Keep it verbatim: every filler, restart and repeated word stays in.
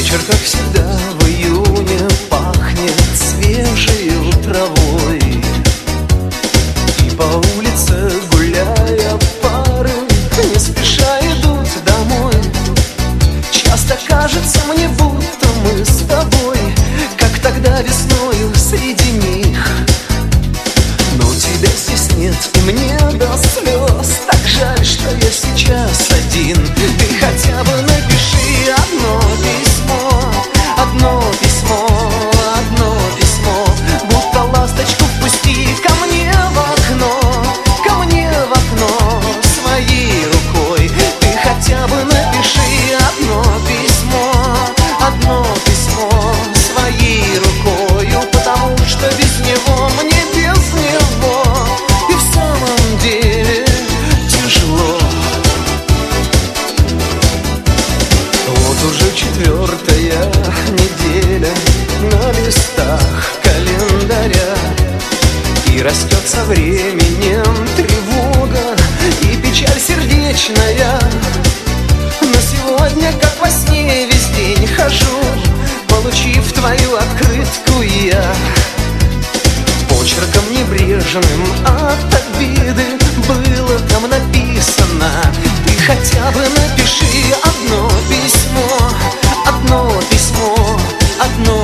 Вечер, как всегда, в июне пахнет свежей травой. И по улице, гуляя, пары не спеша идут домой. Часто кажется мне, будто мы с тобой, как тогда весною среди них. Но тебя здесь нет, и мне до слез так жаль, что я сейчас один. Ты хотя бы напиши одно письмо, одно письмо, одно письмо. Будто ласточку впусти ко мне в окно, ко мне в окно своей рукой. Ты хотя бы напиши одно письмо, одно письмо своей рукою, потому что без него мне без него и в самом деле тяжело. Вот уже четвертая неделя на листах календаря, и растет со временем тревога и печаль сердечная. Но сегодня, как во сне, весь день хожу, получив твою открытку я. Почерком небрежным от обиды было там написано: ты хотя бы напиши одно письмо, одно письмо, одно